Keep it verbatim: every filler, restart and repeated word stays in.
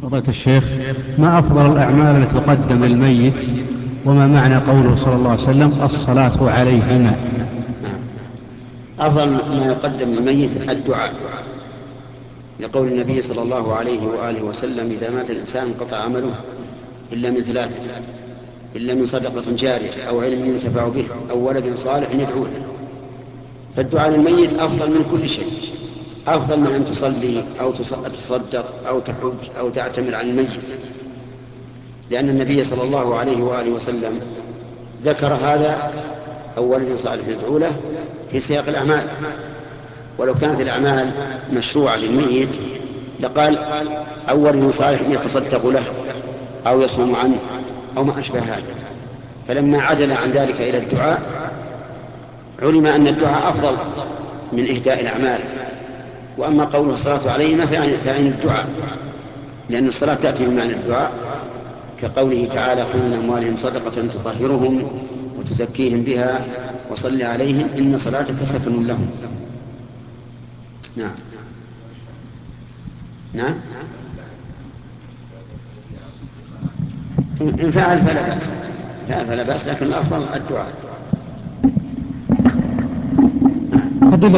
فضيلة الشيخ، ما أفضل الأعمال التي تقدم للميت، وما معنى قوله صلى الله عليه وسلم الصلاة عليهما؟ نعم. أفضل ما يقدم للميت الدعاء، لقول النبي صلى الله عليه وآله وسلم: إذا مات الإنسان انقطع عمله إلا من ثلاثة، إلا من صدقة جارية أو علم ينتفع به أو ولد صالح يدعو له. فالدعاء للميت أفضل من كل شيء، أفضل من أن تصلي أو تصدق أو تحج أو تعتمر عن الميت، لأن النبي صلى الله عليه وآله وسلم ذكر هذا أو ولد صالح يدعو له في سياق الأعمال. ولو كانت الأعمال مشروعة للميت لقال: أو ولد صالح يتصدق له أو يصوم عنه أو ما أشبه هذا. فلما عدل عن ذلك إلى الدعاء علم أن الدعاء أفضل من إهداء الأعمال. وأما قوله الصلاة عليهما فعن الدعاء، لأن الصلاة تأتي بمعنى الدعاء، كقوله تعالى: خذ من أموالهم صدقة تطهرهم وتزكيهم بها وصل عليهم إن صلاتك سكن لهم. نعم. نعم. إن فعل فلا بأس، إن فعل فلا بأس، لكن الأفضل الدعاء.